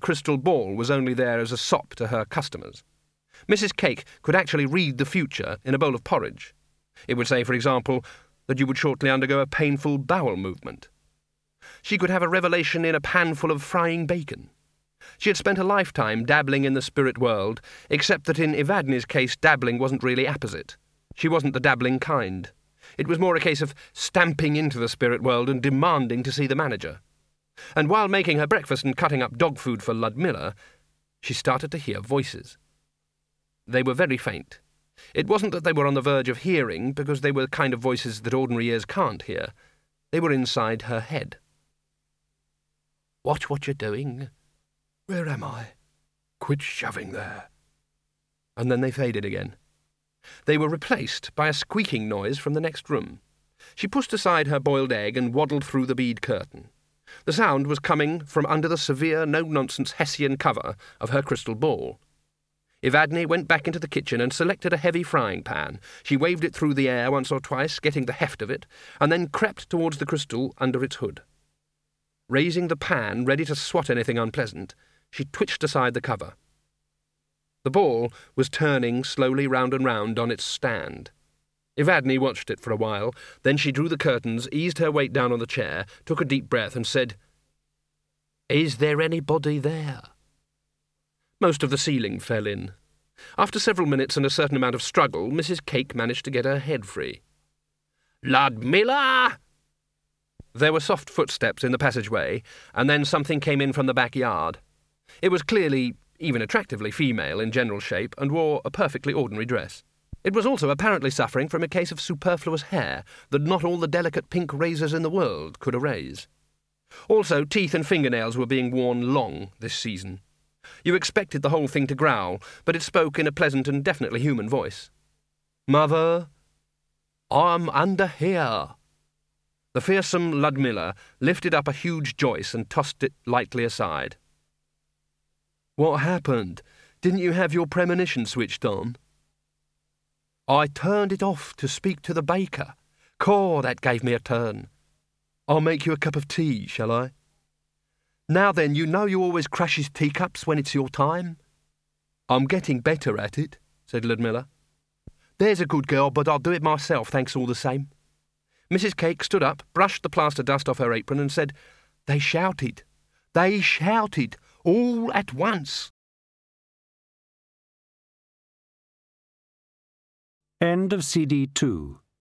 crystal ball was only there as a sop to her customers. Mrs. Cake could actually read the future in a bowl of porridge. It would say, for example, that you would shortly undergo a painful bowel movement. She could have a revelation in a pan full of frying bacon. She had spent a lifetime dabbling in the spirit world, except that in Evadne's case dabbling wasn't really apposite. She wasn't the dabbling kind. It was more a case of stamping into the spirit world and demanding to see the manager. And while making her breakfast and cutting up dog food for Ludmilla, she started to hear voices. They were very faint. It wasn't that they were on the verge of hearing, because they were the kind of voices that ordinary ears can't hear. They were inside her head. "Watch what you're doing." "Where am I?" "Quit shoving there." And then they faded again. They were replaced by a squeaking noise from the next room. She pushed aside her boiled egg and waddled through the bead curtain. The sound was coming from under the severe, no-nonsense Hessian cover of her crystal ball. Evadne went back into the kitchen and selected a heavy frying pan. She waved it through the air once or twice, getting the heft of it, and then crept towards the crystal under its hood. Raising the pan, ready to swat anything unpleasant, she twitched aside the cover. The ball was turning slowly round and round on its stand. Evadne watched it for a while, then she drew the curtains, eased her weight down on the chair, took a deep breath and said, "Is there anybody there?" Most of the ceiling fell in. After several minutes and a certain amount of struggle, Mrs. Cake managed to get her head free. "Ludmilla!" There were soft footsteps in the passageway, and then something came in from the backyard. It was clearly, even attractively, female in general shape, and wore a perfectly ordinary dress. It was also apparently suffering from a case of superfluous hair that not all the delicate pink razors in the world could erase. Also, teeth and fingernails were being worn long this season. You expected the whole thing to growl, but it spoke in a pleasant and definitely human voice. "Mother, I'm under here." The fearsome Ludmilla lifted up a huge Joyce and tossed it lightly aside. "What happened? Didn't you have your premonition switched on?" "I turned it off to speak to the baker. Caw, that gave me a turn." "I'll make you a cup of tea, shall I?" "Now then, you know you always crush his teacups when it's your time." "I'm getting better at it," said Ludmilla. "There's a good girl, but I'll do it myself, thanks all the same." Mrs. Cake stood up, brushed the plaster dust off her apron and said, They shouted, all at once." End of CD 2.